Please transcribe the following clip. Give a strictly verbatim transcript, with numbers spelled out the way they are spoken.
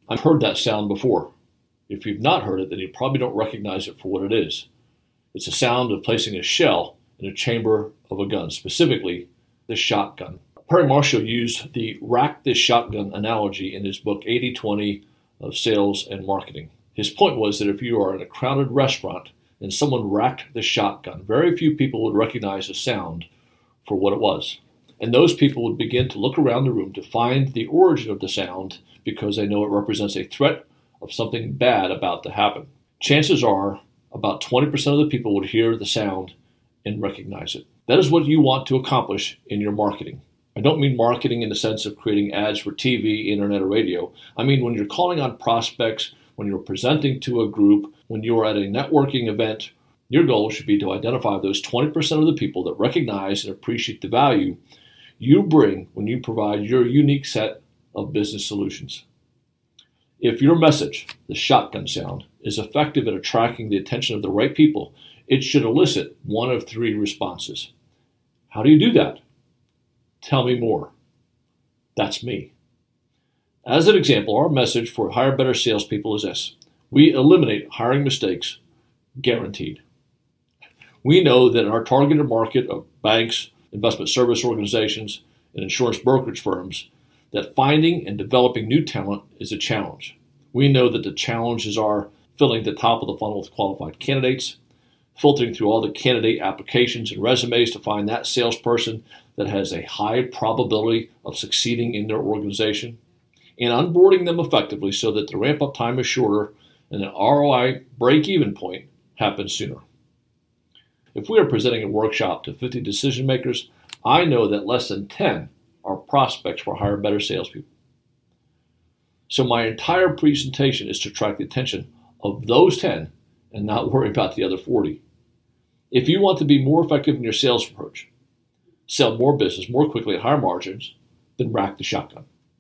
I've heard that sound before. If you've not heard it, then you probably don't recognize it for what it is. It's a sound of placing a shell in a chamber of a gun, specifically the shotgun. Perry Marshall used the rack this shotgun analogy in his book eighty twenty of Sales and Marketing. His point was that if you are in a crowded restaurant and someone racked the shotgun, very few people would recognize the sound for what it was. And those people would begin to look around the room to find the origin of the sound because they know it represents a threat of something bad about to happen. Chances are about twenty percent of the people would hear the sound and recognize it. That is what you want to accomplish in your marketing. I don't mean marketing in the sense of creating ads for T V, internet, or radio. I mean when you're calling on prospects, when you're presenting to a group, when you're at a networking event, your goal should be to identify those twenty percent of the people that recognize and appreciate the value you bring when you provide your unique set of business solutions. If your message, the shotgun sound, is effective at attracting the attention of the right people, it should elicit one of three responses. How do you do that? Tell me more. That's me. As an example, our message for Hire Better salespeople is this. We eliminate hiring mistakes, guaranteed. We know that in our targeted market of banks, investment service organizations, and insurance brokerage firms, that finding and developing new talent is a challenge. We know that the challenges are filling the top of the funnel with qualified candidates, filtering through all the candidate applications and resumes to find that salesperson that has a high probability of succeeding in their organization, and onboarding them effectively so that the ramp-up time is shorter and the R O I break-even point happens sooner. If we are presenting a workshop to fifty decision makers, I know that less than ten are prospects for Hire Better salespeople. So my entire presentation is to attract the attention of those ten and not worry about the other forty. If you want to be more effective in your sales approach, sell more business more quickly at higher margins, then rack the shotgun.